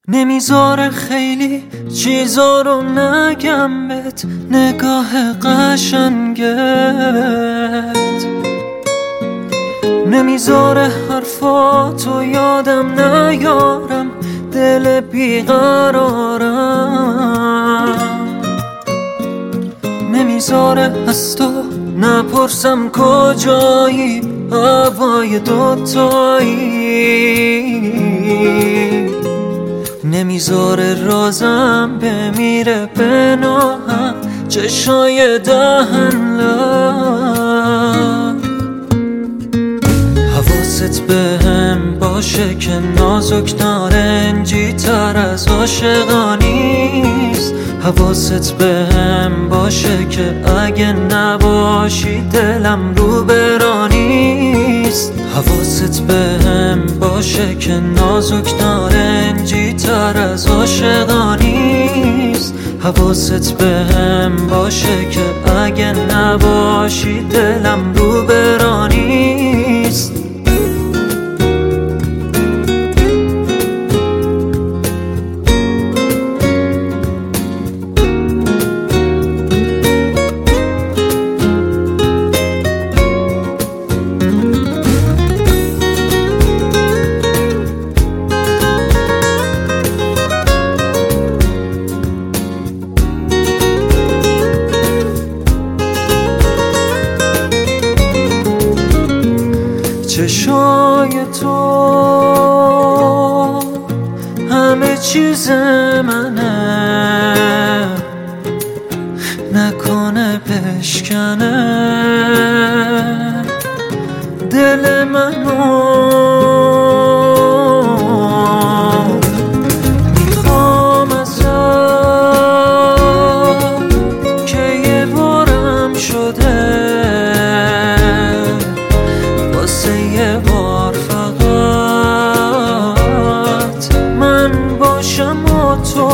نمیذاره خیلی چیزا رو نگم بهت، نگاه قشنگت نمیذاره حرفاتو یادم نیارم، دل بیقرارم نمیذاره از تو نپرسم کجایی، هوای دوتایی نمیذاره رازم بمیره پناهم، چشای دهن لب حواست بهم باشه که نازک نارنجی تر از عاشقانیست. حواست بهم باشه که اگه نباشی دلم رو برانیست. حواست بهم باشه که نازک نارنجی تر از عاشقانیست. حواست بهم باشه که اگه نباشی دلم رو برانیست. چشای تو همه چیز منه، نکنه بشکنه دل منو. میخوام ازت که یه بارم شده، یه بار فقط من باشم و تو.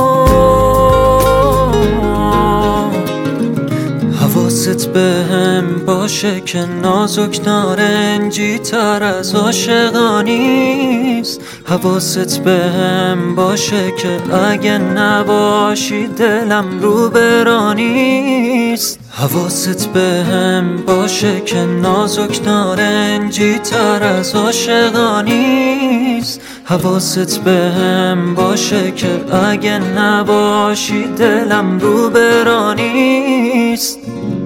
حواست بهم باشه که نازک نارنجی تر از عاشقانیست. حواست بهم باشه که اگه نباشی دلم رو برانیست. حواست بهم باشه که نازک نارنجی تر از عاشقانیست. حواست بهم باشه که اگه نباشی دلم رو برانیست.